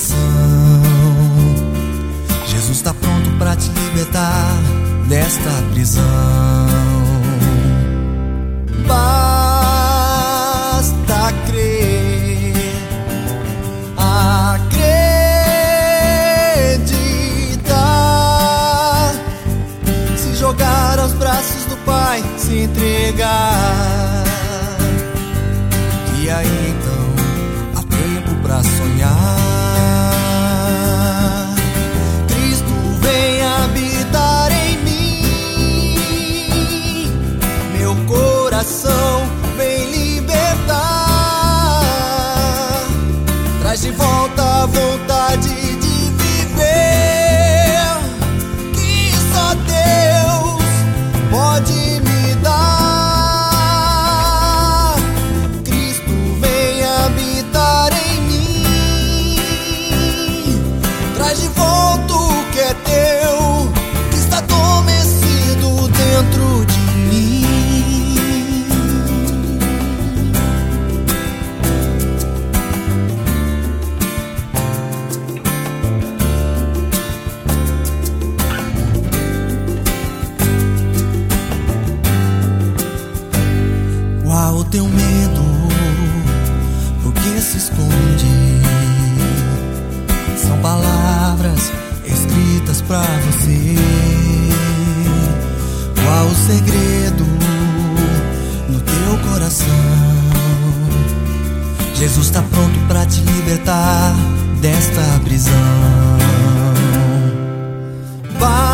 coração. Jesus está pronto para te libertar desta prisão. Basta crer, acreditar, se jogar aos braços do Pai, se entregar, que aí então há tempo pra sonhar. Cristo vem habitar em mim, meu coração vem libertar, traz de volta a vontade de viver, que só Deus pode me dar. Cristo vem habitar em mim, traz de volta o que é teu, que está adormecido dentro de mim. Qual o teu medo? Por que se esconde? São palavras escritas pra você. Qual o segredo no teu coração? Jesus tá pronto pra te libertar desta prisão.